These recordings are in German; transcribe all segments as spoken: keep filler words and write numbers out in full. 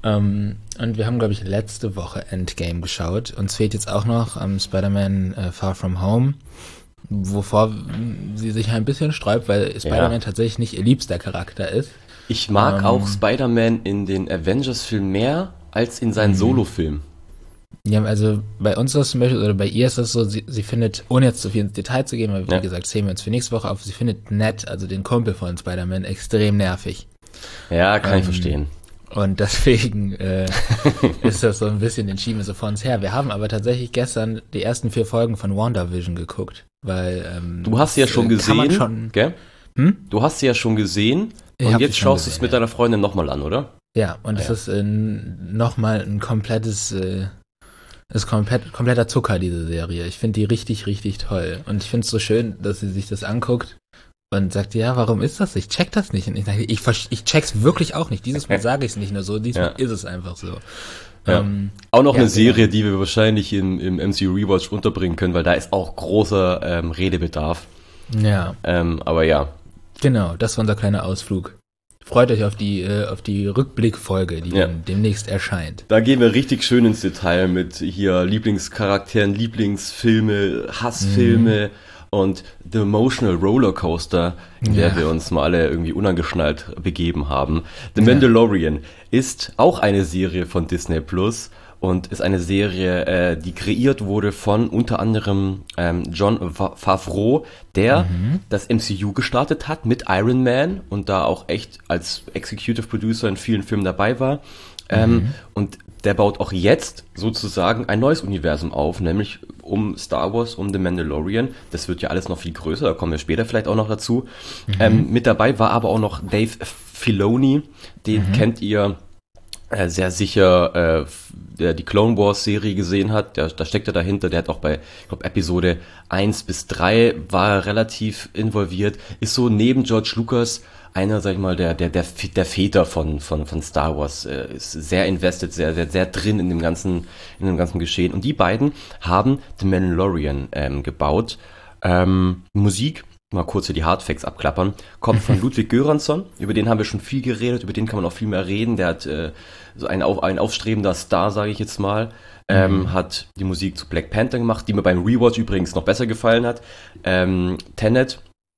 Ähm, und wir haben, glaube ich, letzte Woche Endgame geschaut. Uns fehlt jetzt auch noch ähm, Spider-Man äh, Far From Home, wovor sie sich ein bisschen sträubt, weil Spider-Man ja. tatsächlich nicht ihr liebster Charakter ist. Ich mag ähm, auch Spider-Man in den Avengers-Filmen mehr als in seinen Solo-Filmen. Ja, also bei uns ist das zum Beispiel, oder bei ihr ist das so, sie, sie findet, ohne jetzt zu viel ins Detail zu gehen, weil wie ja. gesagt, sehen wir uns für nächste Woche auf, sie findet Ned, also den Kumpel von Spider-Man, extrem nervig. Ja, kann ähm, ich verstehen. Und deswegen äh, ist das so ein bisschen, den schieben wir so vor uns her. Wir haben aber tatsächlich gestern die ersten vier Folgen von WandaVision geguckt, weil ähm, du hast sie ja schon äh, gesehen, schon, gell? Hm? Du hast sie ja schon gesehen ich und jetzt schaust du es gesehen, mit ja. deiner Freundin nochmal an, oder? Ja, und es ah, ja. ist äh, nochmal ein komplettes, äh, ist komplett, kompletter Zucker, diese Serie. Ich finde die richtig, richtig toll. Und ich finde es so schön, dass sie sich das anguckt und sagt, ja, warum ist das? Ich check das nicht. Und ich sage, ich, ich check's wirklich auch nicht. Dieses Mal sage ich es nicht nur so, diesmal ja. ist es einfach so. Ja. Ähm, auch noch ja, eine Serie, genau. die wir wahrscheinlich im, im M C U Rewatch unterbringen können, weil da ist auch großer ähm, Redebedarf. Ja. Ähm, aber ja. Genau, das war unser kleiner Ausflug. Freut euch auf die äh, auf die Rückblickfolge, die ja. dann demnächst erscheint. Da gehen wir richtig schön ins Detail mit hier Lieblingscharakteren, Lieblingsfilme, Hassfilme mhm. und The Emotional Rollercoaster, in ja. der wir uns mal alle irgendwie unangeschnallt begeben haben. The Mandalorian ja. ist auch eine Serie von Disney Plus und ist eine Serie, äh, die kreiert wurde von unter anderem ähm, Jon Favreau, der mhm. das M C U gestartet hat mit Iron Man und da auch echt als Executive Producer in vielen Filmen dabei war. Mhm. Ähm, und der baut auch jetzt sozusagen ein neues Universum auf, nämlich um Star Wars, um The Mandalorian. Das wird ja alles noch viel größer, da kommen wir später vielleicht auch noch dazu. Mhm. Ähm, mit dabei war aber auch noch Dave Filoni, den mhm. kennt ihr äh, sehr sicher, äh, der die Clone Wars Serie gesehen hat, der, da steckt er dahinter, der hat auch bei, ich glaube, Episode eins bis drei war er relativ involviert, ist so neben George Lucas einer, sag ich mal, der der der der Väter von von von Star Wars, äh, ist sehr invested, sehr sehr sehr drin in dem ganzen in dem ganzen Geschehen. Und die beiden haben The Mandalorian ähm, gebaut. Ähm, Musik, mal kurz hier die Hardfacts abklappern, kommt von Ludwig Göransson. Über den haben wir schon viel geredet, über den kann man auch viel mehr reden. Der hat äh, so ein auf ein aufstrebender Star, sage ich jetzt mal. Ähm, mhm. Hat die Musik zu Black Panther gemacht, die mir beim Rewatch übrigens noch besser gefallen hat. Ähm, Tenet,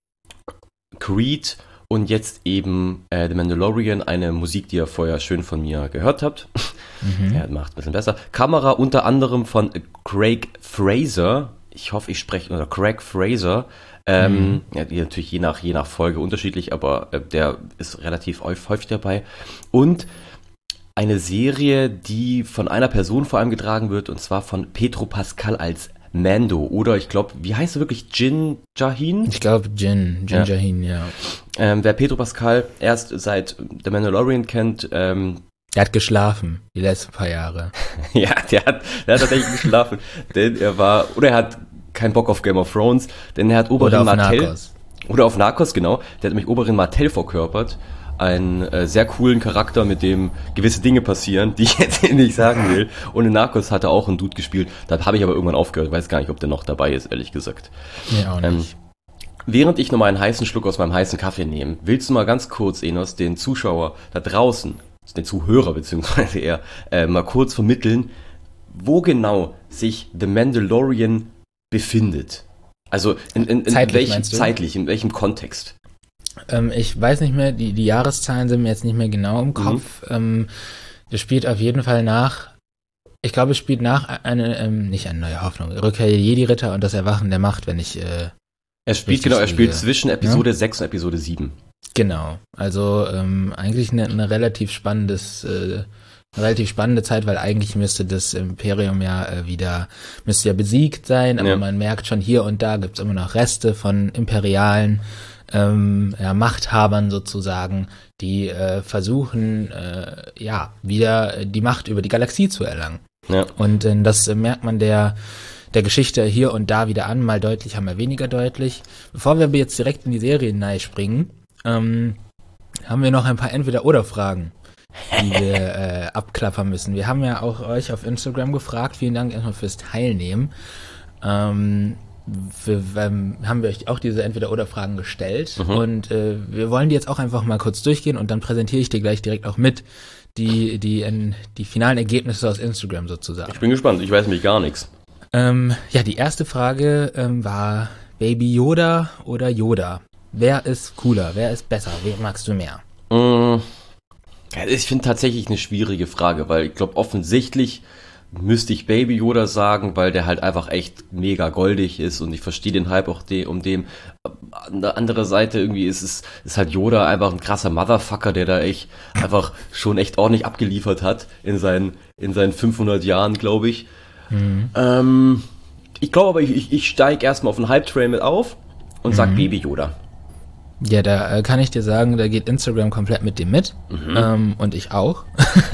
Creed. Und jetzt eben äh, The Mandalorian, eine Musik, die ihr vorher schön von mir gehört habt. Mhm. Ja, macht ein bisschen besser. Kamera unter anderem von Craig Fraser. Ich hoffe, ich spreche, oder Craig Fraser. Ähm, mhm. ja, die natürlich je nach, je nach Folge unterschiedlich, aber äh, der ist relativ häufig dabei. Und eine Serie, die von einer Person vor allem getragen wird, und zwar von Pedro Pascal als Mando, oder ich glaube, wie heißt er wirklich? Jin Jahin? Ich glaube Jin, Jin ja. Jahin, ja. Ähm, wer Pedro Pascal erst seit The Mandalorian kennt, ähm, er hat geschlafen, die letzten paar Jahre. ja, der hat, der hat tatsächlich geschlafen, denn er war, oder er hat keinen Bock auf Game of Thrones, denn er hat Oberyn oder Martell. Narcos. Oder auf Narcos, genau. Der hat nämlich Oberyn Martell verkörpert. Einen äh, sehr coolen Charakter, mit dem gewisse Dinge passieren, die ich jetzt nicht sagen will. Und in Narcos hat er auch einen Dude gespielt. Da habe ich aber irgendwann aufgehört. Weiß gar nicht, ob der noch dabei ist, ehrlich gesagt. Nee, auch nicht. Ähm, während ich nochmal einen heißen Schluck aus meinem heißen Kaffee nehme, willst du mal ganz kurz, Enos, den Zuschauer da draußen, den Zuhörer beziehungsweise eher, äh, mal kurz vermitteln, wo genau sich The Mandalorian befindet? Also in, in, in zeitlich, welchem zeitlich, in welchem Kontext? Ähm, ich weiß nicht mehr, die, die Jahreszahlen sind mir jetzt nicht mehr genau im Kopf. Mhm. Ähm, das spielt auf jeden Fall nach, ich glaube, es spielt nach eine, ähm, nicht eine neue Hoffnung, Rückkehr der Jedi-Ritter und das Erwachen der Macht, wenn ich äh, Er spielt, genau, er spielt zwischen Episode ja? sechs und Episode sieben. Genau, also ähm, eigentlich eine, eine relativ spannendes, äh, eine relativ spannende Zeit, weil eigentlich müsste das Imperium ja äh, wieder, müsste ja besiegt sein, aber ja. man merkt schon, hier und da gibt's immer noch Reste von imperialen Ähm, ja, Machthabern sozusagen, die äh, versuchen, äh, ja, wieder die Macht über die Galaxie zu erlangen. Ja. Und äh, das äh, merkt man der, der Geschichte hier und da wieder an, mal deutlicher, mal weniger deutlich. Bevor wir jetzt direkt in die Serie hineinspringen, ähm, haben wir noch ein paar Entweder-Oder-Fragen, die wir äh, abklappern müssen. Wir haben ja auch euch auf Instagram gefragt, vielen Dank erstmal fürs Teilnehmen. Ähm, Wir, ähm, haben wir euch auch diese Entweder-Oder-Fragen gestellt mhm. und äh, wir wollen die jetzt auch einfach mal kurz durchgehen und dann präsentiere ich dir gleich direkt auch mit die, die, in, die finalen Ergebnisse aus Instagram sozusagen. Ich bin gespannt, ich weiß nämlich gar nichts. Ähm, ja, die erste Frage ähm, war Baby Yoda oder Yoda? Wer ist cooler? Wer ist besser? Wen magst du mehr? Mm, ja, ich finde tatsächlich eine schwierige Frage, weil ich glaube, offensichtlich müsste ich Baby Yoda sagen, weil der halt einfach echt mega goldig ist und ich verstehe den Hype auch de- um dem. An der anderen Seite irgendwie ist es ist halt Yoda einfach ein krasser Motherfucker, der da echt einfach schon echt ordentlich abgeliefert hat in seinen in seinen fünfhundert Jahren, glaube ich. Mhm. Ähm, ich glaube aber, ich, ich, ich steige erstmal auf den Hype-Train mit auf und mhm. sag Baby Yoda. Ja, da äh, kann ich dir sagen, da geht Instagram komplett mit dem mit. Mhm. Ähm, und ich auch.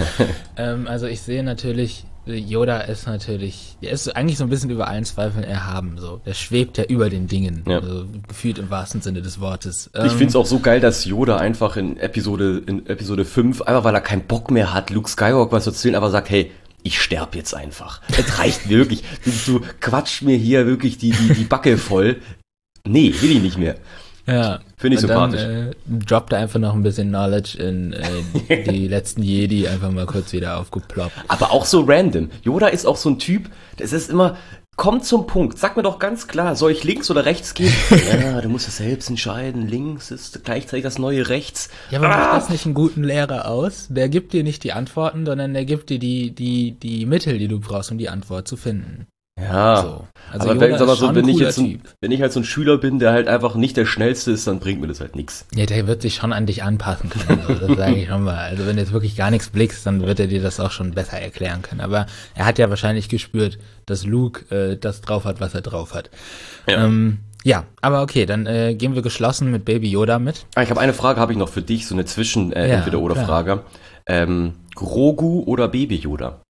ähm, also ich sehe natürlich, Yoda ist natürlich, der ist eigentlich so ein bisschen über allen Zweifeln erhaben. So. Der schwebt ja über den Dingen. Ja. Also, gefühlt im wahrsten Sinne des Wortes. Ähm, ich finde es auch so geil, dass Yoda einfach in Episode, in Episode fünf, einfach weil er keinen Bock mehr hat, Luke Skywalker was zu erzählen, aber sagt, hey, ich sterb jetzt einfach. Es reicht wirklich. Du, du quatscht mir hier wirklich die, die, die Backe voll. Nee, will ich nicht mehr. Ja. Finde ich und sympathisch. Dann, äh, droppt er einfach noch ein bisschen Knowledge in äh, die letzten Jedi einfach mal kurz wieder aufgeploppt. Aber auch so random. Yoda ist auch so ein Typ, das ist immer, komm zum Punkt, sag mir doch ganz klar, soll ich links oder rechts gehen? Ja, du musst es selbst entscheiden, links ist gleichzeitig das neue rechts. Ja, aber ah. macht das nicht einen guten Lehrer aus? Der gibt dir nicht die Antworten, sondern der gibt dir die, die, die Mittel, die du brauchst, um die Antwort zu finden. Ja, so. Also aber wenn, aber so, wenn, ich jetzt ein, wenn ich halt so ein Schüler bin, der halt einfach nicht der Schnellste ist, dann bringt mir das halt nichts. Ja, der wird sich schon an dich anpassen können, also das sage ich schon mal. Also wenn du jetzt wirklich gar nichts blickst, dann wird er dir das auch schon besser erklären können. Aber er hat ja wahrscheinlich gespürt, dass Luke äh, das drauf hat, was er drauf hat. Ja, ähm, ja aber okay, dann äh, gehen wir geschlossen mit Baby Yoda mit. Ah, ich habe eine Frage, habe ich noch für dich, so eine Zwischen- äh, ja, Entweder-oder-Frage. Ähm, Grogu oder Baby Yoda?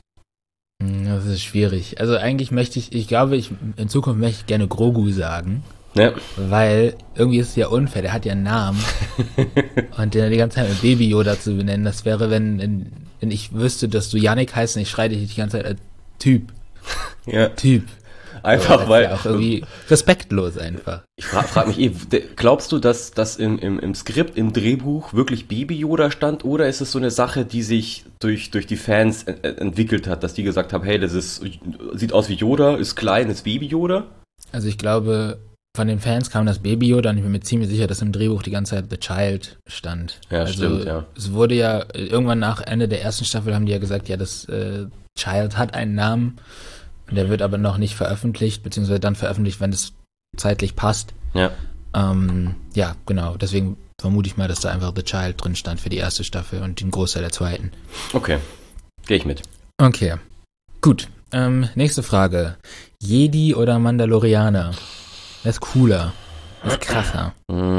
Das ist schwierig. Also eigentlich möchte ich, ich glaube, ich in Zukunft möchte ich gerne Grogu sagen. Ja. Weil irgendwie ist es ja unfair, der hat ja einen Namen. Und den die ganze Zeit mit Baby Yoda zu benennen, das wäre, wenn, wenn, wenn ich wüsste, dass du Yannick heißt und ich schreie dich die ganze Zeit als Typ. Ja. Typ. Einfach so, weil. Ja auch irgendwie respektlos einfach. Ich frage frag mich eh, glaubst du, dass das im, im, im Skript, im Drehbuch wirklich Baby Yoda stand oder ist es so eine Sache, die sich durch, durch die Fans ent- entwickelt hat, dass die gesagt haben, hey, das ist, sieht aus wie Yoda, ist klein, ist Baby Yoda? Also ich glaube, von den Fans kam das Baby Yoda und ich bin mir ziemlich sicher, dass im Drehbuch die ganze Zeit The Child stand. Ja, also stimmt, ja. Es wurde ja, irgendwann nach Ende der ersten Staffel haben die ja gesagt, ja, das äh, Child hat einen Namen. Der wird aber noch nicht veröffentlicht, beziehungsweise dann veröffentlicht, wenn es zeitlich passt. Ja. Ähm, ja, genau. Deswegen vermute ich mal, dass da einfach The Child drin stand für die erste Staffel und den Großteil der zweiten. Okay. Gehe ich mit. Okay. Gut. Ähm, nächste Frage. Jedi oder Mandalorianer? Wer ist cooler? Wer ist krasser?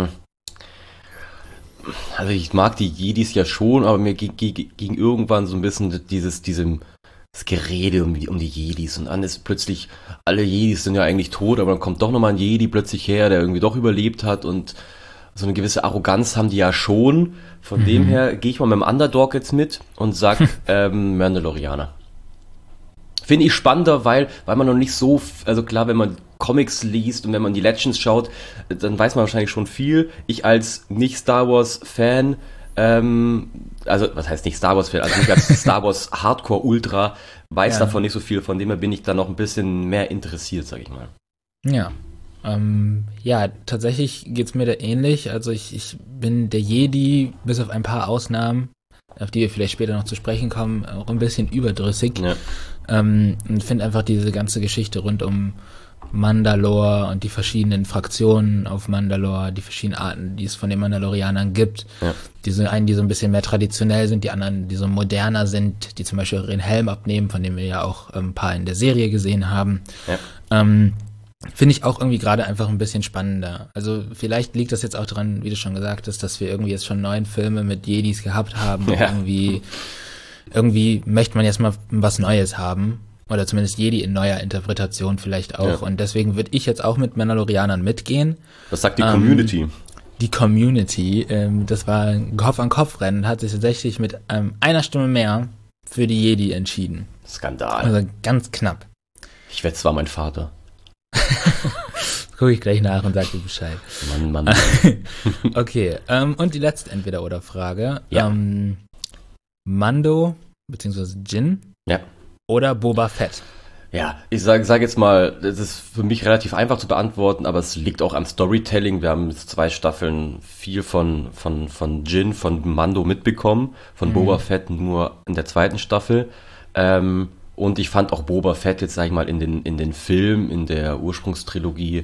Also ich mag die Jedis ja schon, aber mir ging, ging irgendwann so ein bisschen dieses, diesem das Gerede um die, um die Jedis und dann ist plötzlich, alle Jedis sind ja eigentlich tot, aber dann kommt doch nochmal ein Jedi plötzlich her, der irgendwie doch überlebt hat und so eine gewisse Arroganz haben die ja schon. Von mhm. dem her gehe ich mal mit dem Underdog jetzt mit und sag ähm, Mandalorianer. Finde ich spannender, weil, weil man noch nicht so, also klar, wenn man Comics liest und wenn man die Legends schaut, dann weiß man wahrscheinlich schon viel. Ich als Nicht-Star Wars-Fan, ähm, also was heißt nicht Star Wars-Fan, also nicht als Star Wars Hardcore-Ultra, weiß ja. davon nicht so viel, von dem her bin ich da noch ein bisschen mehr interessiert, sag ich mal. Ja, ähm, ja, tatsächlich geht's mir da ähnlich. Also ich, ich bin der Jedi, bis auf ein paar Ausnahmen, auf die wir vielleicht später noch zu sprechen kommen, auch ein bisschen überdrüssig. Ja. Ähm, und finde einfach diese ganze Geschichte rund um Mandalore und die verschiedenen Fraktionen auf Mandalore, die verschiedenen Arten, die es von den Mandalorianern gibt. Ja. Diese einen, die so ein bisschen mehr traditionell sind, die anderen, die so moderner sind, die zum Beispiel ihren Helm abnehmen, von dem wir ja auch ein paar in der Serie gesehen haben. Ja. Ähm, Finde ich auch irgendwie gerade einfach ein bisschen spannender. Also vielleicht liegt das jetzt auch daran, wie du schon gesagt hast, dass wir irgendwie jetzt schon neun Filme mit Jedis gehabt haben. Ja. Irgendwie, irgendwie möchte man jetzt mal was Neues haben. Oder zumindest Jedi in neuer Interpretation vielleicht auch. Ja. Und deswegen würde ich jetzt auch mit Mandalorianern mitgehen. Was sagt die Community? Ähm, die Community, ähm, das war ein Kopf-an-Kopf-Rennen, hat sich tatsächlich mit ähm, einer Stimme mehr für die Jedi entschieden. Skandal. Also ganz knapp. Ich wette, es war mein Vater. Gucke ich gleich nach und sag dir Bescheid. Mann, Mann. Okay, ähm, und die letzte Entweder-Oder-Frage. Ja. Ähm, Mando, beziehungsweise Jin, Ja. oder Boba Fett? Ja, ich sage sag jetzt mal, das ist für mich relativ einfach zu beantworten, aber es liegt auch am Storytelling. Wir haben jetzt zwei Staffeln viel von, von, von Jin, von Mando mitbekommen, von mhm. Boba Fett nur in der zweiten Staffel. Ähm, und ich fand auch Boba Fett jetzt, sag ich mal, in den, in den Film, in der Ursprungstrilogie,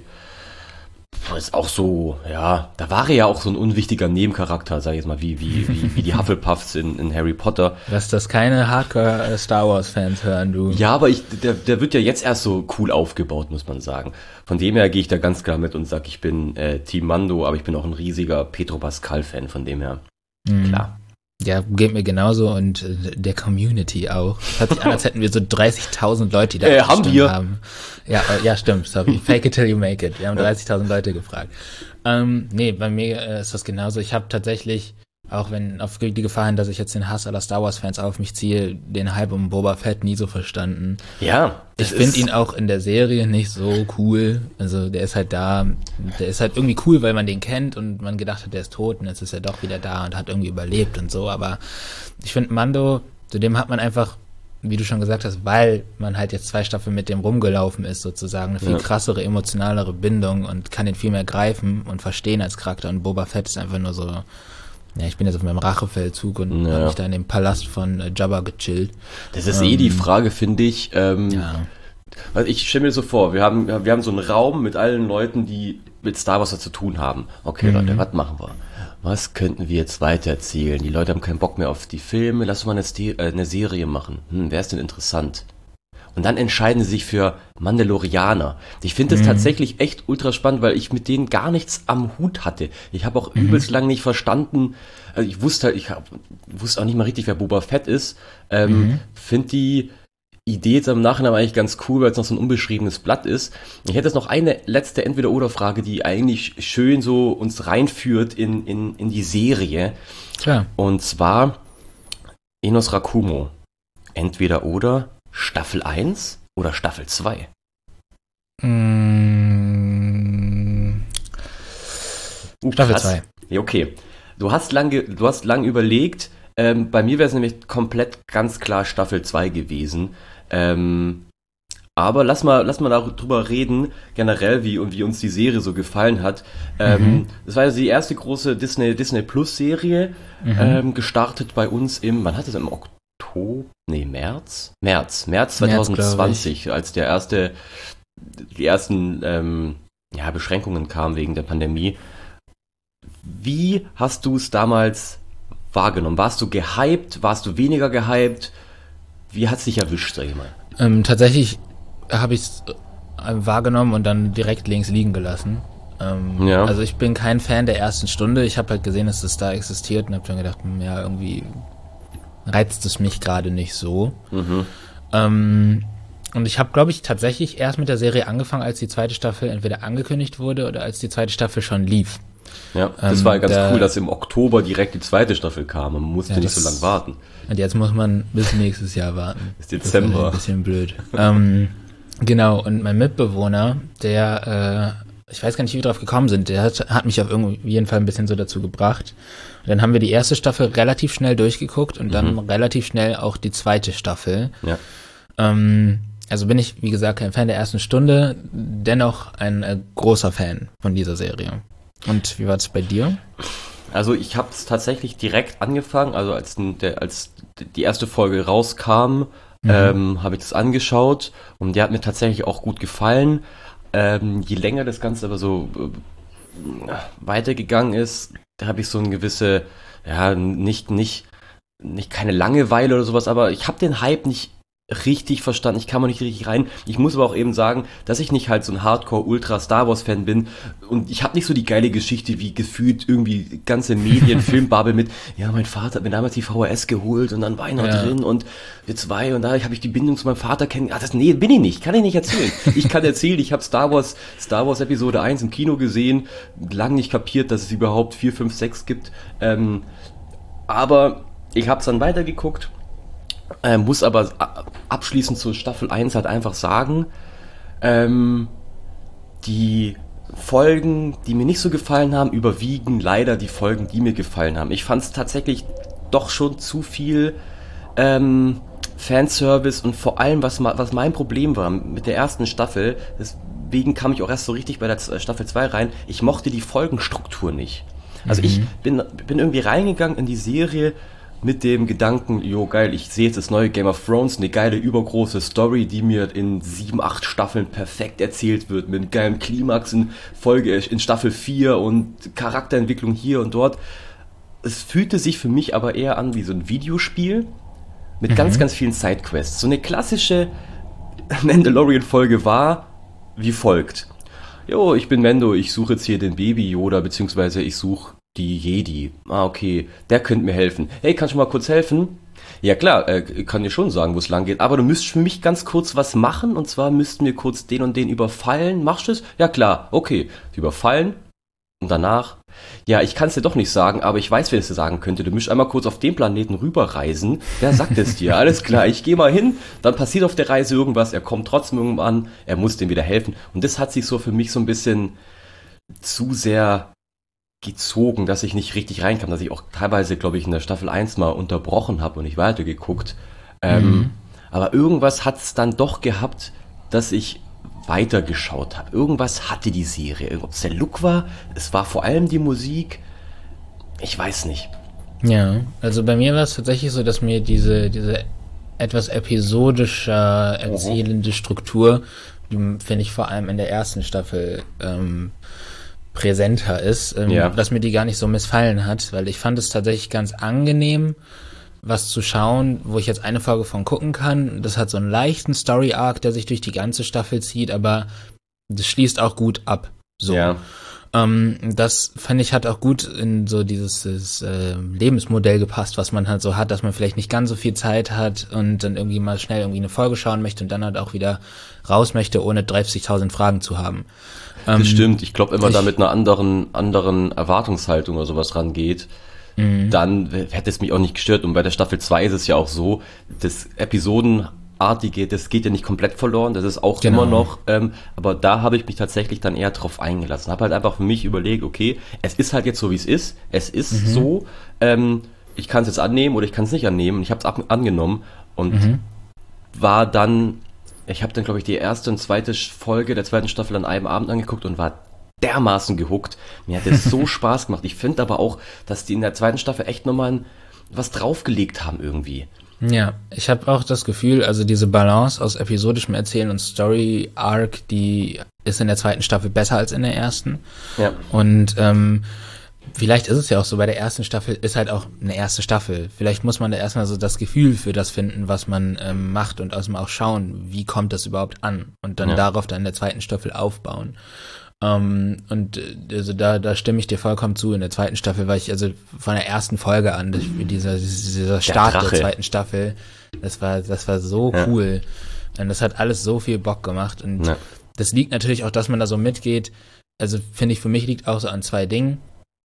ist auch so, ja, da war er ja auch so ein unwichtiger Nebencharakter, sag ich jetzt mal, wie, wie, wie, wie die Hufflepuffs in, in Harry Potter. Lass das keine Hardcore-Star Wars-Fans hören, du. Ja, aber ich, der, der wird ja jetzt erst so cool aufgebaut, muss man sagen. Von dem her gehe ich da ganz klar mit und sag, ich bin äh, Team Mando, aber ich bin auch ein riesiger Pedro Pascal-Fan, von dem her. Mhm. Klar. Ja, geht mir genauso und äh, der Community auch. Es hat sich an, als hätten wir so dreißigtausend Leute, die da äh, haben wir. haben. Ja, äh, ja, stimmt, sorry. Fake it till you make it. Wir haben dreißigtausend Leute gefragt. Ähm, nee, bei mir äh, ist das genauso. Ich habe tatsächlich, auch wenn auf die Gefahr hin, dass ich jetzt den Hass aller Star Wars Fans auf mich ziehe, den Hype um Boba Fett nie so verstanden. Ja. Ich finde ihn auch in der Serie nicht so cool. Also der ist halt da, der ist halt irgendwie cool, weil man den kennt und man gedacht hat, der ist tot und jetzt ist er doch wieder da und hat irgendwie überlebt und so. Aber ich finde Mando, zu dem hat man einfach, wie du schon gesagt hast, weil man halt jetzt zwei Staffeln mit dem rumgelaufen ist, sozusagen, eine viel ja. krassere, emotionalere Bindung und kann den viel mehr greifen und verstehen als Charakter. Und Boba Fett ist einfach nur so, ja, ich bin jetzt auf meinem Rachefeldzug und ja. habe mich da in dem Palast von äh, Jabba gechillt. Das ist ähm, eh die Frage, finde ich. Ähm, ja. Also ich stelle mir so vor, wir haben, wir haben so einen Raum mit allen Leuten, die mit Star Wars zu tun haben. Okay, mhm. Leute, was machen wir? Was könnten wir jetzt weitererzählen? Die Leute haben keinen Bock mehr auf die Filme, lass uns mal eine, St- äh, eine Serie machen. Hm, wer ist denn interessant? Und dann entscheiden sie sich für Mandalorianer. Ich finde das mhm. tatsächlich echt ultra spannend, weil ich mit denen gar nichts am Hut hatte. Ich habe auch mhm. übelst lang nicht verstanden, also ich wusste halt, ich hab, wusste auch nicht mal richtig, wer Boba Fett ist. Ähm, mhm. Finde die Idee jetzt im Nachhinein eigentlich ganz cool, weil es noch so ein unbeschriebenes Blatt ist. Ich hätte jetzt noch eine letzte Entweder-Oder-Frage, die eigentlich schön so uns reinführt in, in, in die Serie. Klar. Und zwar Enos Rakumo. Entweder-Oder Staffel eins oder Staffel zwei? Mm, uh, Staffel zwei. Ja, okay. Du hast lang, du hast lang überlegt. Ähm, bei mir wäre es nämlich komplett ganz klar Staffel zwei gewesen. Ähm, aber lass mal, lass mal darüber reden, generell, wie, und wie uns die Serie so gefallen hat. Ähm, mhm. Das war ja die erste große Disney, Disney Plus Serie, mhm. ähm, gestartet bei uns im, wann hat es im Oktober? Nee, März? März, März zwanzig zwanzig, März, als der erste, die ersten ähm, ja, Beschränkungen kamen wegen der Pandemie. Wie hast du es damals wahrgenommen? Warst du gehypt? Warst du weniger gehypt? Wie hat es dich erwischt, sag ich mal? Ähm, tatsächlich habe ich es äh, wahrgenommen und dann direkt links liegen gelassen. Ähm, ja. Also ich bin kein Fan der ersten Stunde. Ich habe halt gesehen, dass es da existiert und habe dann gedacht, ja, irgendwie reizt es mich gerade nicht so. Mhm. Ähm, und ich habe, glaube ich, tatsächlich erst mit der Serie angefangen, als die zweite Staffel entweder angekündigt wurde oder als die zweite Staffel schon lief. Ja, das ähm, war ganz da, cool, dass im Oktober direkt die zweite Staffel kam und man musste ja, nicht so lange warten. Und jetzt muss man bis nächstes Jahr warten. Bis Dezember. Das ist ein bisschen blöd. ähm, genau, und mein Mitbewohner, der, äh, ich weiß gar nicht, wie wir drauf gekommen sind, der hat, hat mich auf jeden Fall ein bisschen so dazu gebracht. Und dann haben wir die erste Staffel relativ schnell durchgeguckt und dann mhm. relativ schnell auch die zweite Staffel. Ja. Ähm, also bin ich, wie gesagt, kein Fan der ersten Stunde, dennoch ein äh, großer Fan von dieser Serie. Und wie war es bei dir? Also ich habe es tatsächlich direkt angefangen, also als, der, als die erste Folge rauskam, mhm. ähm, habe ich das angeschaut und die hat mir tatsächlich auch gut gefallen. Ähm, je länger das Ganze aber so äh, weitergegangen ist, da habe ich so eine gewisse, ja, nicht, nicht, nicht keine Langeweile oder sowas, aber ich habe den Hype nicht richtig verstanden, ich kam auch nicht richtig rein. Ich muss aber auch eben sagen, dass ich nicht halt so ein Hardcore-Ultra-Star-Wars-Fan bin und ich habe nicht so die geile Geschichte wie gefühlt irgendwie ganze Medien-Filmbabel mit, ja, mein Vater hat mir damals die V H S geholt und dann war ich noch ja. drin und wir zwei und da habe ich die Bindung zu meinem Vater kennengelernt. Ah, das, nee, bin ich nicht, kann ich nicht erzählen. Ich kann erzählen, ich habe Star Wars, Star Wars Episode eins im Kino gesehen, lang nicht kapiert, dass es überhaupt vier, fünf, sechs gibt, ähm, aber ich habe es dann weitergeguckt. Äh, muss aber abschließend zur Staffel eins halt einfach sagen, ähm, die Folgen, die mir nicht so gefallen haben, überwiegen leider die Folgen, die mir gefallen haben. Ich fand es tatsächlich doch schon zu viel ähm, Fanservice und vor allem, was, was mein Problem war mit der ersten Staffel, deswegen kam ich auch erst so richtig bei der Staffel zwei rein, ich mochte die Folgenstruktur nicht. Also mhm. ich bin, bin irgendwie reingegangen in die Serie mit dem Gedanken, jo geil, ich sehe jetzt das neue Game of Thrones, eine geile übergroße Story, die mir in sieben, acht Staffeln perfekt erzählt wird, mit einem geilen Klimax in Folge, in Staffel vier und Charakterentwicklung hier und dort. Es fühlte sich für mich aber eher an wie so ein Videospiel mit mhm. ganz, ganz vielen Sidequests. So eine klassische Mandalorian-Folge war wie folgt. Jo, ich bin Mando, ich suche jetzt hier den Baby Yoda, beziehungsweise ich suche die Jedi. Ah, okay, der könnte mir helfen. Hey, kannst du mal kurz helfen? Ja klar, äh, ich kann dir schon sagen, wo es lang geht, aber du müsstest für mich ganz kurz was machen, und zwar müssten wir kurz den und den überfallen. Machst du es? Ja klar, okay. Die überfallen und danach, ja, ich kann es dir doch nicht sagen, aber ich weiß, wer es dir sagen könnte. Du müsst einmal kurz auf den Planeten rüberreisen. Wer sagt es dir? Alles klar, ich gehe mal hin, dann passiert auf der Reise irgendwas, er kommt trotzdem irgendwann an, er muss dem wieder helfen. Und das hat sich so für mich so ein bisschen zu sehr gezogen, dass ich nicht richtig reinkam, dass ich auch teilweise, glaube ich, in der Staffel eins mal unterbrochen habe und nicht weitergeguckt. Ähm, mhm. Aber irgendwas hat es dann doch gehabt, dass ich weitergeschaut habe. Irgendwas hatte die Serie. Ob es der Look war, es war vor allem die Musik. Ich weiß nicht. Ja, also bei mir war es tatsächlich so, dass mir diese, diese etwas episodischer erzählende Struktur, die finde ich vor allem in der ersten Staffel ähm, präsenter ist, ähm, ja. dass mir die gar nicht so missfallen hat, weil ich fand es tatsächlich ganz angenehm, was zu schauen, wo ich jetzt eine Folge von gucken kann. Das hat so einen leichten Story-Arc, der sich durch die ganze Staffel zieht, aber das schließt auch gut ab. So. Ja. Ähm, das fand ich hat auch gut in so dieses, dieses äh, Lebensmodell gepasst, was man halt so hat, dass man vielleicht nicht ganz so viel Zeit hat und dann irgendwie mal schnell irgendwie eine Folge schauen möchte und dann halt auch wieder raus möchte, ohne dreißigtausend Fragen zu haben. Das ähm, stimmt. Ich glaube, wenn man ich, da mit einer anderen, anderen Erwartungshaltung oder sowas rangeht, mhm. dann hätte es mich auch nicht gestört. Und bei der Staffel zwei ist es ja auch so, das Episodenartige, das geht ja nicht komplett verloren, das ist auch genau. immer noch, ähm, aber da habe ich mich tatsächlich dann eher drauf eingelassen. Habe halt einfach für mich überlegt, okay, es ist halt jetzt so, wie es ist, es ist mhm. so, ähm, ich kann es jetzt annehmen oder ich kann es nicht annehmen. Ich habe es ab- angenommen und mhm. war dann, ich habe dann, glaube ich, die erste und zweite Folge der zweiten Staffel an einem Abend angeguckt und war dermaßen gehuckt. Mir hat es so Spaß gemacht. Ich finde aber auch, dass die in der zweiten Staffel echt nochmal was draufgelegt haben irgendwie. Ja, ich habe auch das Gefühl, also diese Balance aus episodischem Erzählen und Story Arc, die ist in der zweiten Staffel besser als in der ersten. Ja. Und ähm, vielleicht ist es ja auch so, bei der ersten Staffel ist halt auch eine erste Staffel. Vielleicht muss man da erstmal so das Gefühl für das finden, was man ähm, macht und erstmal auch schauen, wie kommt das überhaupt an und dann ja. darauf dann in der zweiten Staffel aufbauen. Um, und also da, da stimme ich dir vollkommen zu. In der zweiten Staffel war ich also von der ersten Folge an, das, dieser, dieser Start der, der zweiten Staffel, das war, das war so ja. cool. Und das hat alles so viel Bock gemacht. Und ja. das liegt natürlich auch, dass man da so mitgeht. Also finde ich, für mich liegt auch so an zwei Dingen.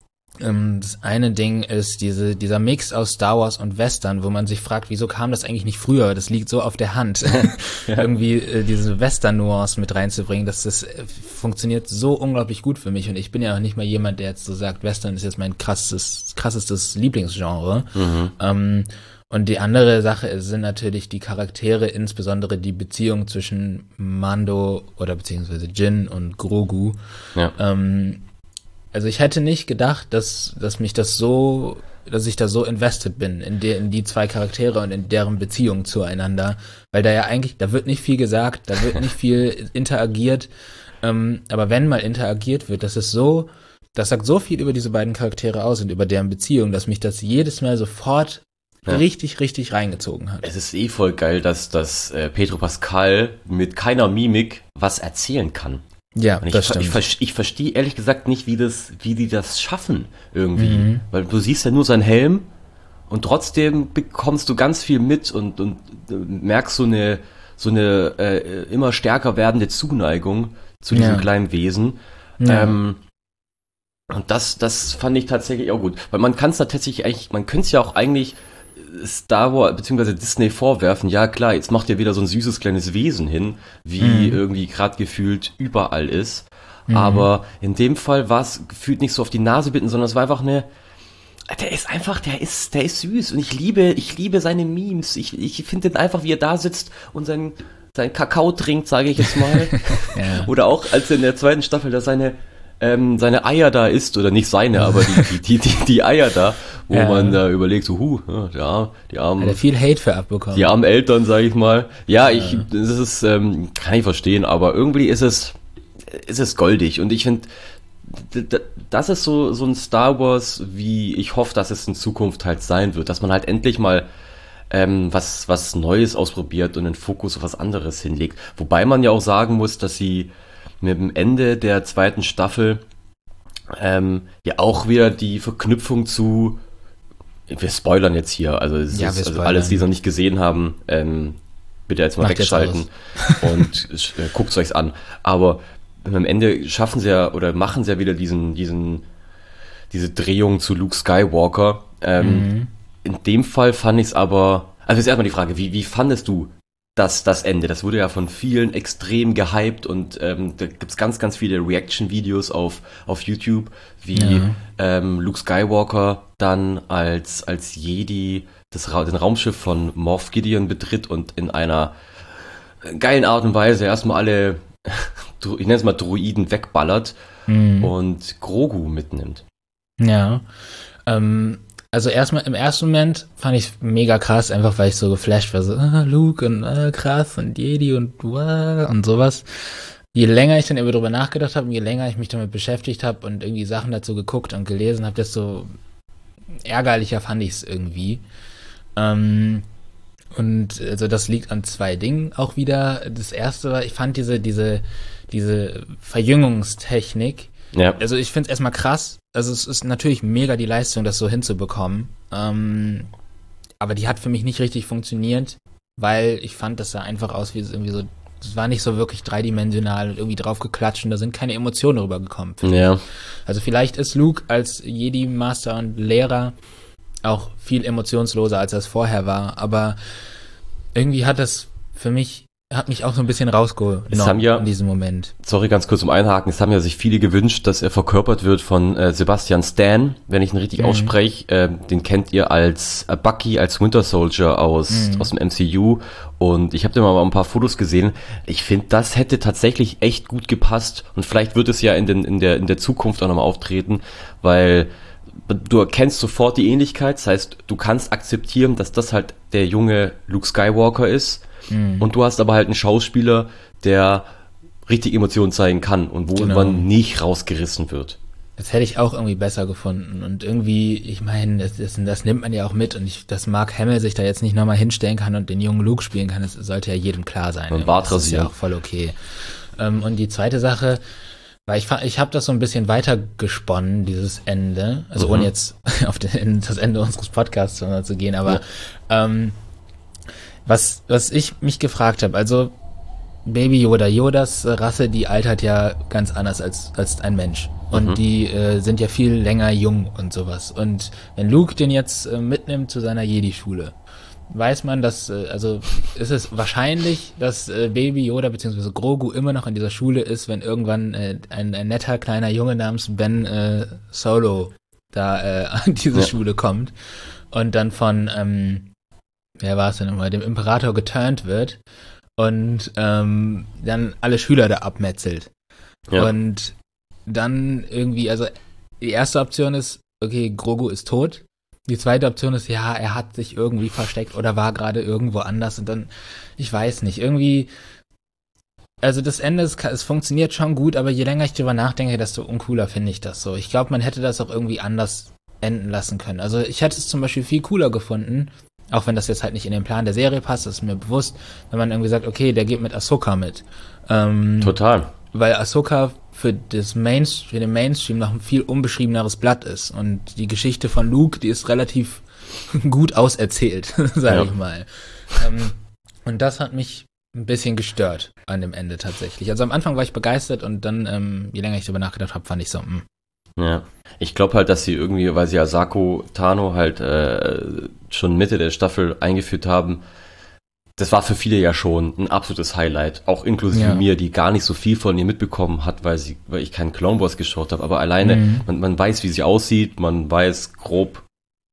Das eine Ding ist diese, dieser Mix aus Star Wars und Western, wo man sich fragt, wieso kam das eigentlich nicht früher? Das liegt so auf der Hand, ja. irgendwie äh, diese Western-Nuance mit reinzubringen. Das, das äh, funktioniert so unglaublich gut für mich und ich bin ja auch nicht mal jemand, der jetzt so sagt, Western ist jetzt mein krasses, krassestes Lieblingsgenre. Mhm. Ähm, und die andere Sache sind natürlich die Charaktere, insbesondere die Beziehung zwischen Mando oder beziehungsweise Jin und Grogu. Ja. Ähm, Also ich hätte nicht gedacht, dass, dass mich das so, dass ich da so invested bin in, die, in die zwei Charaktere und in deren Beziehung zueinander, weil da ja eigentlich, da wird nicht viel gesagt, da wird nicht viel interagiert, ähm, aber wenn mal interagiert wird, das ist so, das sagt so viel über diese beiden Charaktere aus und über deren Beziehung, dass mich das jedes Mal sofort ja. richtig, richtig reingezogen hat. Es ist eh voll geil, dass, dass äh, Pedro Pascal mit keiner Mimik was erzählen kann. Ja, und ich, das stimmt. Ich, ich, ich verstehe ehrlich gesagt nicht, wie das, wie die das schaffen irgendwie. Mhm. Weil du siehst ja nur seinen Helm und trotzdem bekommst du ganz viel mit und, und merkst so eine, so eine äh, immer stärker werdende Zuneigung zu diesem ja. kleinen Wesen. Ja. Ähm, und das, das fand ich tatsächlich auch gut. Weil man kann es da tatsächlich eigentlich, man könnte es ja auch eigentlich Star Wars bzw. Disney vorwerfen, ja klar, jetzt macht ihr wieder so ein süßes kleines Wesen hin, wie mhm. irgendwie gerade gefühlt überall ist. Mhm. Aber in dem Fall war es gefühlt nicht so auf die Nase bitten, sondern es war einfach eine, der ist einfach, der ist, der ist süß und ich liebe, ich liebe seine Memes. Ich, ich finde den einfach, wie er da sitzt und sein, sein Kakao trinkt, sage ich jetzt mal. Ja. Oder auch, als er in der zweiten Staffel da seine, ähm, seine Eier da isst, oder nicht seine, aber die, die, die, die, die Eier da, wo ja. man da überlegt, so, huh, ja, die armen. Hat er viel Hate für abbekommen. Die armen Eltern, sage ich mal. Ja, ja. ich, das ist, ähm, kann ich verstehen, aber irgendwie ist es, ist es goldig und ich finde, das ist so, so ein Star Wars, wie ich hoffe, dass es in Zukunft halt sein wird, dass man halt endlich mal ähm, was, was Neues ausprobiert und den Fokus auf was anderes hinlegt. Wobei man ja auch sagen muss, dass sie mit dem Ende der zweiten Staffel ähm, ja auch wieder die Verknüpfung zu, wir spoilern jetzt hier, also, es ja, ist, also alles, die es noch nicht gesehen haben, ähm, bitte jetzt mal Macht wegschalten jetzt und äh, guckt euch's an. Aber am Ende schaffen sie ja oder machen sie ja wieder diesen, diesen, diese Drehung zu Luke Skywalker. Ähm, mhm. In dem Fall fand ich es aber, also jetzt erstmal die Frage, wie, wie fandest du das, das Ende? Das wurde ja von vielen extrem gehypt und ähm, da gibt's ganz, ganz viele Reaction-Videos auf, auf YouTube, wie ja. ähm, Luke Skywalker dann als, als Jedi das Ra- den Raumschiff von Moff Gideon betritt und in einer geilen Art und Weise erstmal alle ich nenne es mal Droiden wegballert mhm. und Grogu mitnimmt. Ja, ähm, also erstmal im ersten Moment fand ich es mega krass, einfach weil ich so geflasht war, so ah, Luke und ah, krass und Jedi und wow, und sowas. Je länger ich dann über drüber nachgedacht habe und je länger ich mich damit beschäftigt habe und irgendwie Sachen dazu geguckt und gelesen habe, desto ärgerlicher fand ich es irgendwie. Ähm, Und also das liegt an zwei Dingen auch wieder. Das erste war, ich fand diese, diese, diese Verjüngungstechnik, ja. also ich finde es erstmal krass. Also es ist natürlich mega die Leistung, das so hinzubekommen. Ähm, aber die hat für mich nicht richtig funktioniert, weil ich fand, das sah einfach aus wie es irgendwie so, es war nicht so wirklich dreidimensional und irgendwie drauf geklatscht und da sind keine Emotionen rübergekommen. Ja. Also vielleicht ist Luke als Jedi-Master und Lehrer auch viel emotionsloser, als das vorher war, aber irgendwie hat das für mich, hat mich auch so ein bisschen rausgenommen ja, in diesem Moment. Sorry, ganz kurz um Einhaken, es haben ja sich viele gewünscht, dass er verkörpert wird von äh, Sebastian Stan, wenn ich ihn richtig mhm. ausspreche, äh, den kennt ihr als äh, Bucky, als Winter Soldier aus, mhm. aus dem M C U und ich habe da mal ein paar Fotos gesehen, ich finde, das hätte tatsächlich echt gut gepasst und vielleicht wird es ja in, den, in, der, in der Zukunft auch nochmal auftreten, weil du erkennst sofort die Ähnlichkeit, das heißt, du kannst akzeptieren, dass das halt der junge Luke Skywalker ist mhm. und du hast aber halt einen Schauspieler, der richtig Emotionen zeigen kann und wo genau. man nicht rausgerissen wird. Das hätte ich auch irgendwie besser gefunden und irgendwie, ich meine, das, das, das nimmt man ja auch mit und ich, dass Mark Hamill sich da jetzt nicht nochmal hinstellen kann und den jungen Luke spielen kann, das sollte ja jedem klar sein. Und Bart das ist ja auch voll okay. Und die zweite Sache, weil ich, ich habe das so ein bisschen weiter gesponnen, dieses Ende, also mhm. ohne jetzt auf den, das Ende unseres Podcasts zu gehen, aber ja. ähm, was, was ich mich gefragt habe, also Baby Yoda, Yodas Rasse, die altert ja ganz anders als, als ein Mensch und mhm. die äh, sind ja viel länger jung und sowas und wenn Luke den jetzt äh, mitnimmt zu seiner Jedi-Schule, weiß man, dass, also ist es wahrscheinlich, dass äh, Baby Yoda bzw. Grogu immer noch in dieser Schule ist, wenn irgendwann äh, ein, ein netter kleiner Junge namens Ben äh, Solo da äh, an diese ja. Schule kommt und dann von, ähm, wer war es denn immer, dem Imperator geturnt wird und ähm, dann alle Schüler da abmetzelt. Ja. Und dann irgendwie, also die erste Option ist, okay, Grogu ist tot. Die zweite Option ist, ja, er hat sich irgendwie versteckt oder war gerade irgendwo anders und dann, ich weiß nicht, irgendwie, also das Ende, es, es funktioniert schon gut, aber je länger ich drüber nachdenke, desto uncooler finde ich das so. Ich glaube, man hätte das auch irgendwie anders enden lassen können. Also ich hätte es zum Beispiel viel cooler gefunden, auch wenn das jetzt halt nicht in den Plan der Serie passt, das ist mir bewusst, wenn man irgendwie sagt, okay, der geht mit Ahsoka mit. Ähm, Total. Weil Ahsoka für das Mainstream, für den Mainstream noch ein viel unbeschriebeneres Blatt ist. Und die Geschichte von Luke, die ist relativ gut auserzählt, sage ja. ich mal. Ähm, und das hat mich ein bisschen gestört an dem Ende tatsächlich. Also am Anfang war ich begeistert und dann, ähm, je länger ich darüber nachgedacht habe, fand ich so, mh. Ja, ich glaube halt, dass sie irgendwie, weil sie Asako Tano halt äh, schon Mitte der Staffel eingeführt haben, das war für viele ja schon ein absolutes Highlight, auch inklusive ja. mir, die gar nicht so viel von ihr mitbekommen hat, weil sie, weil ich keinen Clone Wars geschaut habe, aber alleine, mhm. man, man weiß, wie sie aussieht, man weiß grob,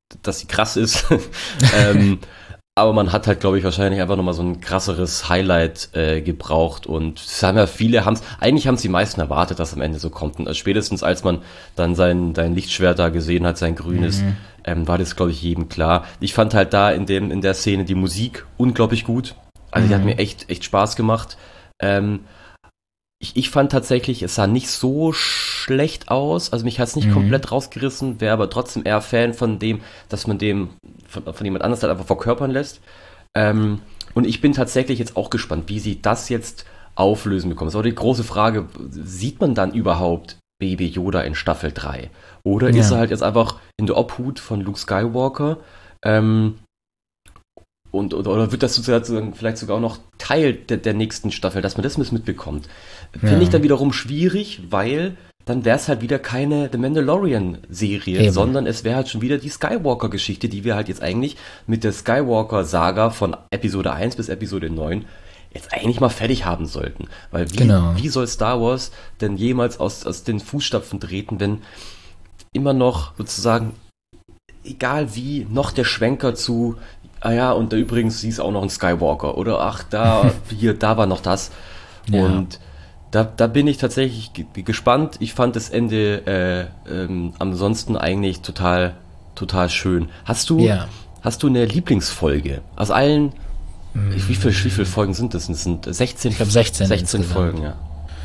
dass sie krass ist. ähm, aber man hat halt, glaube ich, wahrscheinlich einfach nochmal so ein krasseres Highlight äh, gebraucht. Und es haben ja viele, haben's, eigentlich haben es die meisten erwartet, dass am Ende so kommt. Und spätestens als man dann sein, sein Lichtschwert da gesehen hat, sein grünes, mhm. ähm, war das, glaube ich, jedem klar. Ich fand halt da in dem in der Szene die Musik unglaublich gut. Also mhm. die hat mir echt, echt Spaß gemacht. Ähm, Ich, ich fand tatsächlich, es sah nicht so schlecht aus, also mich hat es nicht mhm. komplett rausgerissen, wäre aber trotzdem eher Fan von dem, dass man dem von, von jemand anders halt einfach verkörpern lässt. Ähm, und ich bin tatsächlich jetzt auch gespannt, wie sie das jetzt auflösen bekommen. Das ist auch die große Frage, sieht man dann überhaupt Baby Yoda in Staffel drei? Oder ja. ist er halt jetzt einfach in der Obhut von Luke Skywalker? Ähm, Und, oder, oder wird das sozusagen vielleicht sogar auch noch Teil der, der nächsten Staffel, dass man das mitbekommt? Finde ja. ich dann wiederum schwierig, weil dann wäre es halt wieder keine The Mandalorian-Serie, Eben. sondern es wäre halt schon wieder die Skywalker-Geschichte, die wir halt jetzt eigentlich mit der Skywalker-Saga von Episode eins bis Episode neun jetzt eigentlich mal fertig haben sollten. Weil wie, genau. wie soll Star Wars denn jemals aus, aus den Fußstapfen treten, wenn immer noch sozusagen, egal wie, noch der Schwenker zu ah ja, und da übrigens, sie ist auch noch ein Skywalker. Oder ach, da, hier, da war noch das. Ja. Und da, da bin ich tatsächlich g- gespannt. Ich fand das Ende äh, ähm, ansonsten eigentlich total, total schön. Hast du, ja. hast du eine Lieblingsfolge? Aus allen, mm. wie viele, wie viele Folgen sind das? Das sind sechzehn, ich glaube sechzehn. sechzehn Folgen, ja.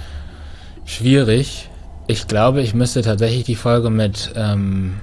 Schwierig. Ich glaube, ich müsste tatsächlich die Folge mit, ähm,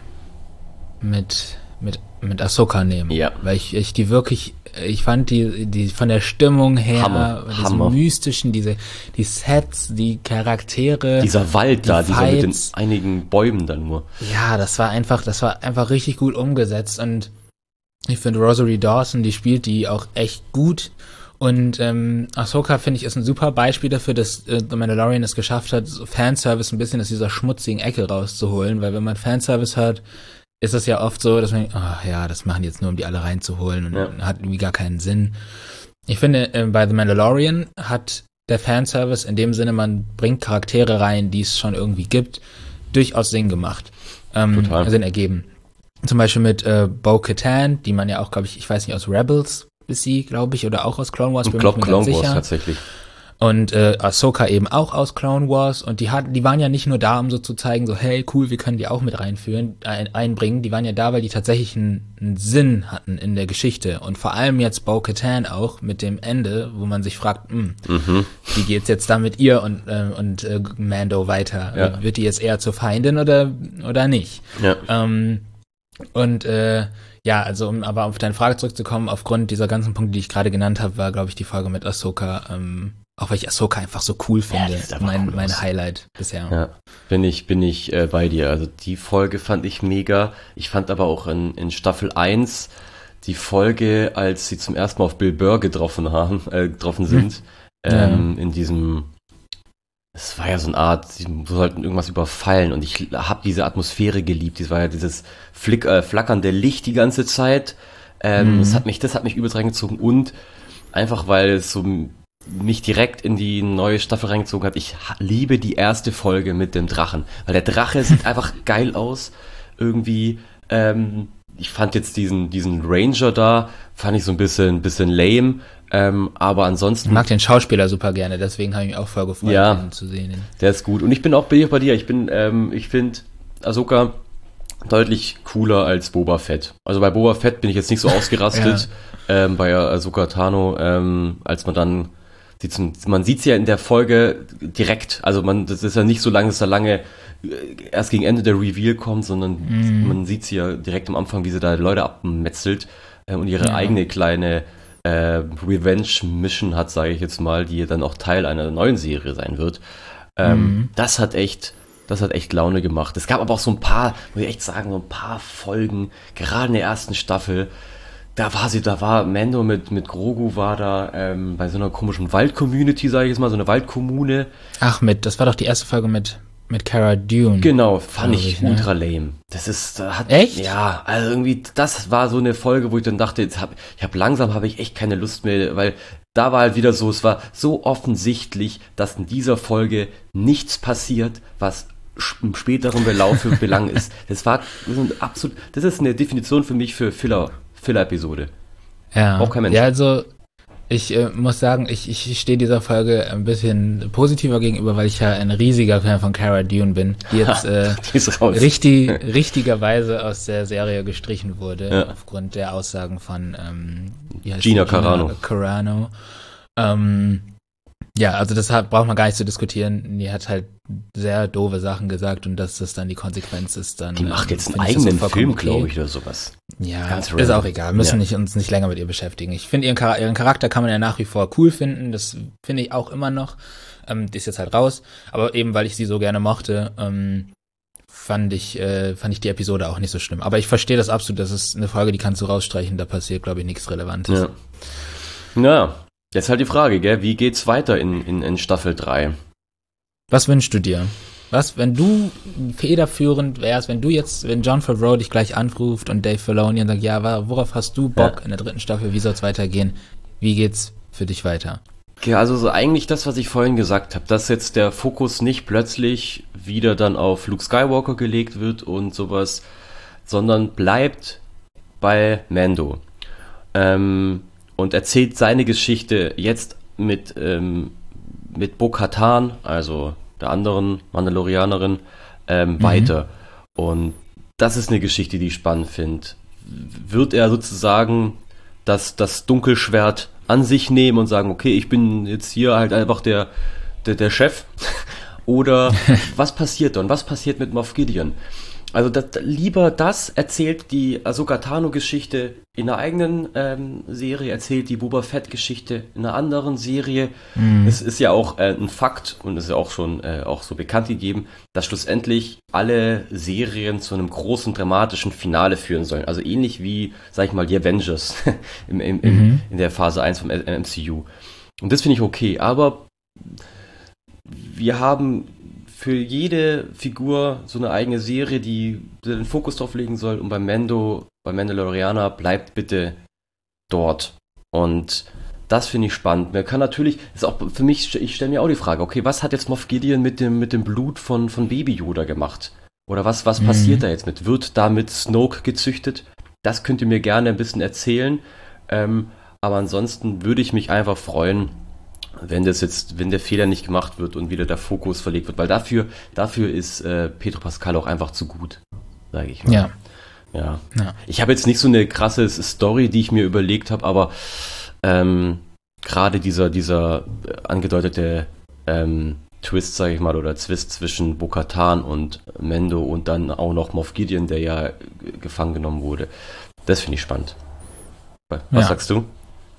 mit, mit mit Ahsoka nehmen, ja. weil ich, ich die wirklich, ich fand die, die von der Stimmung her, Hammer, diese Hammer. mystischen, diese, die Sets, die Charaktere, dieser Wald die da, dieser Fights. mit den einigen Bäumen dann nur. Ja, das war einfach, das war einfach richtig gut umgesetzt und ich finde Rosario Dawson, die spielt die auch echt gut und ähm, Ahsoka, finde ich, ist ein super Beispiel dafür, dass äh, The Mandalorian es geschafft hat, so Fanservice ein bisschen aus dieser schmutzigen Ecke rauszuholen, weil wenn man Fanservice hört, ist es ja oft so, dass man, ach ja, das machen die jetzt nur, um die alle reinzuholen und ja. hat irgendwie gar keinen Sinn. Ich finde, äh, bei The Mandalorian hat der Fanservice in dem Sinne, man bringt Charaktere rein, die es schon irgendwie gibt, durchaus Sinn gemacht. Ähm, Total. Sinn ergeben. Zum Beispiel mit äh, Bo-Katan, die man ja auch, glaube ich, ich weiß nicht, aus Rebels ist sie, glaube ich, oder auch aus Clone Wars, ich bin glaube mir Clone ganz Wars sicher. tatsächlich. Und äh, Ahsoka eben auch aus Clone Wars und die hatten, die waren ja nicht nur da, um so zu zeigen, so hey, cool, wir können die auch mit reinführen, ein, einbringen, die waren ja da, weil die tatsächlich einen, einen Sinn hatten in der Geschichte und vor allem jetzt Bo-Katan auch mit dem Ende, wo man sich fragt, mh, mhm. wie geht's jetzt da mit ihr und äh, und äh, Mando weiter? Ja. Wird die jetzt eher zur Feindin oder oder nicht? Ja. Ähm, und äh, ja, also um aber auf deine Frage zurückzukommen, aufgrund dieser ganzen Punkte, die ich gerade genannt habe, war, glaube ich, die Folge mit Ahsoka, ähm, auch weil ich Ahsoka einfach so cool finde, ja, mein, cool mein Highlight bisher. Ja, bin ich, bin ich äh, bei dir. Also die Folge fand ich mega. Ich fand aber auch in, in Staffel eins die Folge, als sie zum ersten Mal auf Bill Burr getroffen haben, äh, getroffen sind, hm. ähm, ja. in diesem, es war ja so eine Art, sie sollten irgendwas überfallen und ich habe diese Atmosphäre geliebt. Das war ja dieses Flick, äh, flackernde Licht die ganze Zeit. Ähm, mhm. Das hat mich, das hat mich übelst reingezogen und einfach, weil es so mich direkt in die neue Staffel reingezogen hat. Ich liebe die erste Folge mit dem Drachen, weil der Drache sieht einfach geil aus. Irgendwie, ähm, ich fand jetzt diesen, diesen Ranger da, fand ich so ein bisschen, bisschen lame, ähm, aber ansonsten... Ich mag den Schauspieler super gerne, deswegen habe ich mich auch voll gefreut, ja, ihn zu sehen. Der ist gut und ich bin auch bin ich bei dir, ich bin, ähm, ich finde Ahsoka deutlich cooler als Boba Fett. Also bei Boba Fett bin ich jetzt nicht so ausgerastet, ja. ähm, bei Ahsoka Tano, ähm, als man dann die zum, man sieht sie ja in der Folge direkt, also man, das ist ja nicht so lange, dass da lange erst gegen Ende der Reveal kommt, sondern mm. man sieht sie ja direkt am Anfang, wie sie da Leute abmetzelt äh, und ihre ja. eigene kleine äh, Revenge-Mission hat, sage ich jetzt mal, die dann auch Teil einer neuen Serie sein wird. Ähm, mm. Das hat echt Das hat echt Laune gemacht. Es gab aber auch so ein paar, muss ich echt sagen, so ein paar Folgen, gerade in der ersten Staffel, da war sie, da war Mando mit, mit Grogu war da ähm, bei so einer komischen Wald-Community, sage ich jetzt mal, so eine Waldkommune. Ach, mit, das war doch die erste Folge mit, mit Cara Dune. Genau, fand ich, ich ultra ne? lame. Das ist, da hat, echt? Ja, also irgendwie, das war so eine Folge, wo ich dann dachte, jetzt hab, ich habe langsam habe ich echt keine Lust mehr, weil da war halt wieder so, es war so offensichtlich, dass in dieser Folge nichts passiert, was im späteren Verlauf für Belang ist. Das war das ist absolut, das ist eine Definition für mich für Filler, Filler-Episode. Ja. Auch kein Mensch. Ja, also ich äh, muss sagen, ich, ich stehe dieser Folge ein bisschen positiver gegenüber, weil ich ja ein riesiger Fan von Cara Dune bin, die jetzt äh, die ist raus. richtig, richtigerweise aus der Serie gestrichen wurde, Ja. aufgrund der Aussagen von ähm, wie heißt Gina die? Carano. Carano. Ähm, ja, also das hat, braucht man gar nicht zu diskutieren. Die hat halt sehr doofe Sachen gesagt und dass das dann die Konsequenz ist, dann Die macht jetzt einen finde ich das eigenen vollkommen Film, okay. glaube ich, oder sowas. Ja, Ganz ist random. auch egal. Müssen Ja. nicht, uns nicht länger mit ihr beschäftigen. Ich finde, ihren, Char- ihren Charakter kann man ja nach wie vor cool finden. Das finde ich auch immer noch. Ähm, die ist jetzt halt raus. Aber eben, weil ich sie so gerne mochte, ähm, fand ich, äh, fand ich die Episode auch nicht so schlimm. Aber ich verstehe das absolut. Das ist eine Folge, die kannst du rausstreichen. Da passiert, glaube ich, nichts Relevantes. Ja. Na, jetzt halt die Frage, gell? Wie geht's weiter in, in, in Staffel drei? Was wünschst du dir? Was, wenn du federführend wärst, wenn du jetzt, wenn Jon Favreau dich gleich anruft und Dave Filoni und sagt, ja, wa- worauf hast du Bock Ja. in der dritten Staffel, wie soll's weitergehen? Wie geht's für dich weiter? Okay, also so eigentlich das, was ich vorhin gesagt habe, dass jetzt der Fokus nicht plötzlich wieder dann auf Luke Skywalker gelegt wird und sowas, sondern bleibt bei Mando. Ähm, und erzählt seine Geschichte jetzt mit, ähm, mit Bo-Katan, also der anderen Mandalorianerin, ähm, Mhm. weiter. Und das ist eine Geschichte, die ich spannend finde. Wird er sozusagen das, das Dunkelschwert an sich nehmen und sagen, okay, ich bin jetzt hier halt einfach der, der, der Chef? Oder was passiert dann? Was passiert mit Moff Gideon? Also das, lieber das, erzählt die Ahsoka Tano-Geschichte in einer eigenen ähm, Serie, erzählt die Boba Fett-Geschichte in einer anderen Serie. Mhm. Es ist ja auch äh, ein Fakt und es ist ja auch schon äh, auch so bekannt gegeben, dass schlussendlich alle Serien zu einem großen dramatischen Finale führen sollen. Also ähnlich wie, sag ich mal, die Avengers im, im, im, Mhm. in der Phase eins vom M C U. Und das finde ich okay, aber wir haben für jede Figur so eine eigene Serie, die den Fokus drauf legen soll. Und beim Mando, beim Mandalorianer, bleibt bitte dort. Und das finde ich spannend. Man kann natürlich, ist auch für mich, ich stelle mir auch die Frage, okay, was hat jetzt Moff Gideon mit dem, mit dem Blut von, von Baby Yoda gemacht? Oder was, was Mhm. passiert da jetzt mit? Wird damit Snoke gezüchtet? Das könnt ihr mir gerne ein bisschen erzählen. Ähm, aber ansonsten würde ich mich einfach freuen, wenn das jetzt, wenn der Fehler nicht gemacht wird und wieder der Fokus verlegt wird, weil dafür, dafür ist äh, Pedro Pascal auch einfach zu gut, sage ich mal. Ja. Ja. Ja. Ich habe jetzt nicht so eine krasse Story, die ich mir überlegt habe, aber ähm, gerade dieser, dieser äh, angedeutete ähm, Twist, sage ich mal, oder Zwist zwischen Bo-Katan und Mando und dann auch noch Moff Gideon, der ja äh, gefangen genommen wurde, das finde ich spannend. Was Ja. sagst du?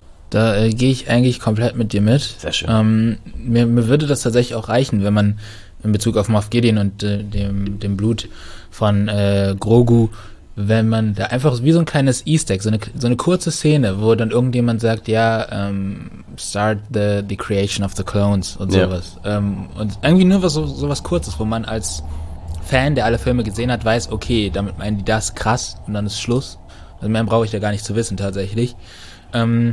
Da äh, gehe ich eigentlich komplett mit dir mit. Sehr schön. Ähm, mir, mir würde das tatsächlich auch reichen, wenn man in Bezug auf Moff Gideon und äh, dem, dem Blut von äh, Grogu, wenn man da einfach wie so ein kleines Easter Egg, so eine, so eine kurze Szene, wo dann irgendjemand sagt, ja, ähm, start the, the creation of the clones und Ja. sowas. Ähm, und irgendwie nur was, so, so was Kurzes, wo man als Fan, der alle Filme gesehen hat, weiß, okay, damit meinen die das krass und dann ist Schluss. Also mehr brauche ich da gar nicht zu wissen tatsächlich. Ähm,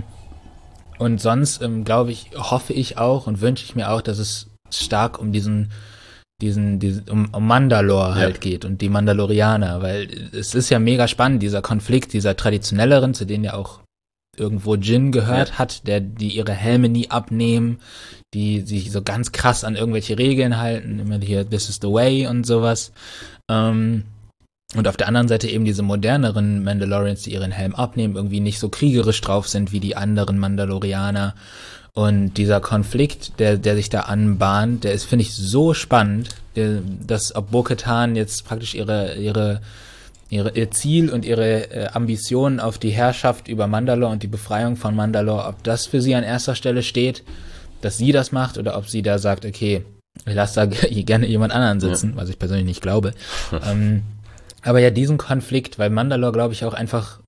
Und sonst, ähm, glaube ich, hoffe ich auch und wünsche ich mir auch, dass es stark um diesen, diesen, diesen um, um Mandalore halt Ja. geht und die Mandalorianer, weil es ist ja mega spannend, dieser Konflikt, dieser traditionelleren, zu denen ja auch irgendwo Jin gehört Ja. hat, der, die ihre Helme nie abnehmen, die sich so ganz krass an irgendwelche Regeln halten, immer hier, this is the way und sowas. Ähm, Und auf der anderen Seite eben diese moderneren Mandalorians, die ihren Helm abnehmen, irgendwie nicht so kriegerisch drauf sind wie die anderen Mandalorianer. Und dieser Konflikt, der, der sich da anbahnt, der ist, finde ich, so spannend, der, dass ob Bo-Katan jetzt praktisch ihre, ihre, ihre, ihr Ziel und ihre äh, Ambitionen auf die Herrschaft über Mandalore und die Befreiung von Mandalore, ob das für sie an erster Stelle steht, dass sie das macht, oder ob sie da sagt, okay, ich lasse da gerne jemand anderen sitzen, was ich persönlich nicht glaube. ähm, Aber ja, diesen Konflikt, weil Mandalore, glaube ich, auch einfach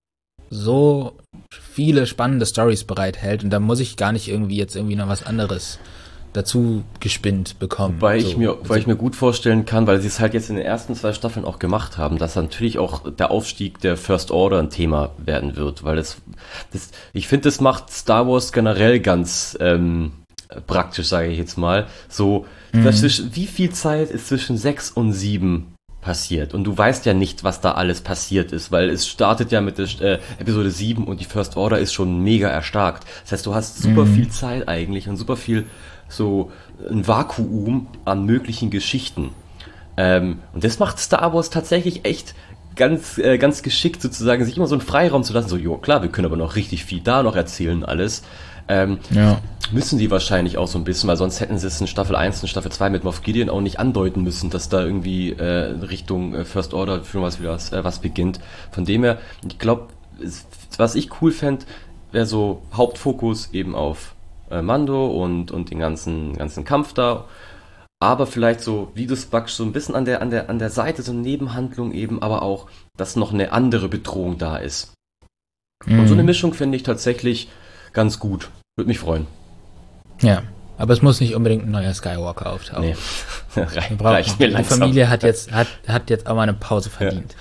so viele spannende Storys bereithält und da muss ich gar nicht irgendwie jetzt irgendwie noch was anderes dazu gespinnt bekommen. Weil so. ich mir, weil ich mir gut vorstellen kann, weil sie es halt jetzt in den ersten zwei Staffeln auch gemacht haben, dass natürlich auch der Aufstieg der First Order ein Thema werden wird, weil das, das ich finde, das macht Star Wars generell ganz, ähm, äh, praktisch, sage ich jetzt mal. So, Mhm. dazwischen, wie viel Zeit ist zwischen sechs und sieben passiert? Und du weißt ja nicht, was da alles passiert ist, weil es startet ja mit der äh, Episode sieben und die First Order ist schon mega erstarkt. Das heißt, du hast super Mhm. viel Zeit eigentlich und super viel so ein Vakuum an möglichen Geschichten. Ähm, und das macht Star Wars tatsächlich echt ganz, äh, ganz geschickt sozusagen, sich immer so einen Freiraum zu lassen. So, jo, klar, wir können aber noch richtig viel da noch erzählen, alles. Ähm, Ja. Müssen die wahrscheinlich auch so ein bisschen, weil sonst hätten sie es in Staffel eins und Staffel zwei mit Moff Gideon auch nicht andeuten müssen, dass da irgendwie äh, Richtung äh, First Order für was wieder was, äh, was beginnt. Von dem her, ich glaube, was ich cool fände, wäre so Hauptfokus eben auf äh, Mando und, und den ganzen, ganzen Kampf da. Aber vielleicht so, wie du es sagst, so ein bisschen an der, an der, an der Seite, so eine Nebenhandlung eben, aber auch, dass noch eine andere Bedrohung da ist. Und so eine Mhm. Mischung finde ich tatsächlich ganz gut. Würde mich freuen. Ja. Aber es muss nicht unbedingt ein neuer Skywalker auftauchen. Nee, Wir Re brauchen- reicht mir die langsam. Familie hat jetzt, hat, hat jetzt auch mal eine Pause verdient.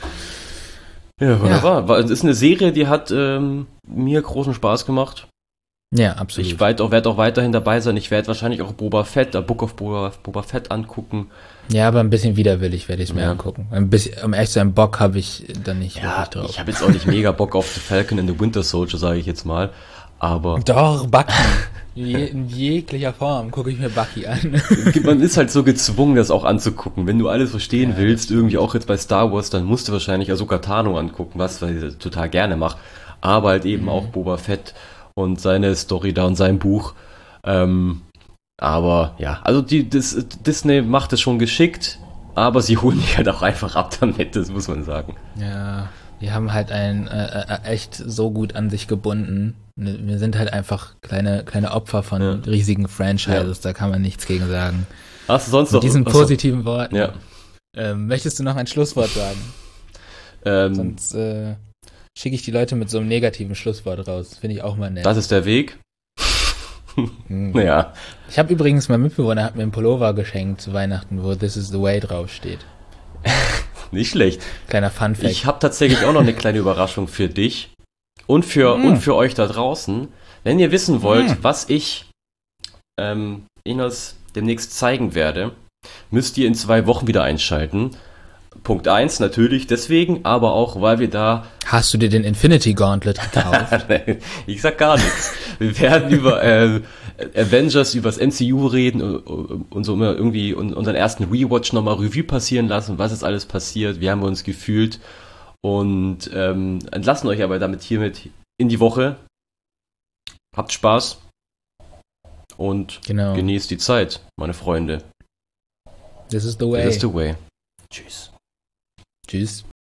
Ja, wunderbar. Weil es ist eine Serie, die hat ähm, mir großen Spaß gemacht. Ja, absolut. Ich werde auch, werd auch weiterhin dabei sein. Ich werde wahrscheinlich auch Boba Fett, der Book of Boba, Boba Fett angucken. Ja, aber ein bisschen widerwillig werde ich es mir Ja. angucken. Ein bisschen, um echt zu sein, Bock habe ich dann nicht Ja, wirklich drauf. ich habe jetzt auch nicht mega Bock auf The Falcon and the Winter Soldier, sage ich jetzt mal. Aber Doch, Bucky. Je, in jeglicher Form gucke ich mir Bucky an. man ist halt so gezwungen, das auch anzugucken. Wenn du alles verstehen Ja, willst, irgendwie auch jetzt bei Star Wars, dann musst du wahrscheinlich Ahsoka Tano angucken, was ich total gerne mache. Aber halt eben Mhm. auch Boba Fett und seine Story da und sein Buch. Ähm, aber ja, also die das, Disney macht es schon geschickt, aber sie holen dich halt auch einfach ab damit, das muss man sagen. Ja, die haben halt ein äh, äh, echt so gut an sich gebunden. Wir sind halt einfach kleine, kleine Opfer von Ja. riesigen Franchises, da kann man nichts gegen sagen. Hast du sonst Mit noch diesen achso, positiven Worten. Ja. Ähm, möchtest du noch ein Schlusswort sagen? Ähm, Sonst äh, schicke ich die Leute mit so einem negativen Schlusswort raus. Finde ich auch mal nett. das ist der Weg. Hm. Naja. Ich habe übrigens, mein Mitbewohner hat mir einen Pullover geschenkt zu Weihnachten, wo This is the way draufsteht. Nicht schlecht. Kleiner Funfact. Ich habe tatsächlich auch noch eine kleine Überraschung für dich und für, Mm. und für euch da draußen. Wenn ihr wissen wollt, Mm. was ich ähm, Ihnen demnächst zeigen werde, müsst ihr in zwei Wochen wieder einschalten. Punkt eins natürlich deswegen, aber auch, weil wir da Hast du dir den Infinity Gauntlet gekauft? ich sag gar nichts. Wir werden über äh, Avengers, über das M C U reden und, und so immer irgendwie unseren ersten Rewatch nochmal Revue passieren lassen, was ist alles passiert, wie haben wir uns gefühlt und ähm, entlassen euch aber damit hiermit in die Woche. Habt Spaß und Genau. genießt die Zeit, meine Freunde. This is the way. This is the way. Tschüss. Tschüss.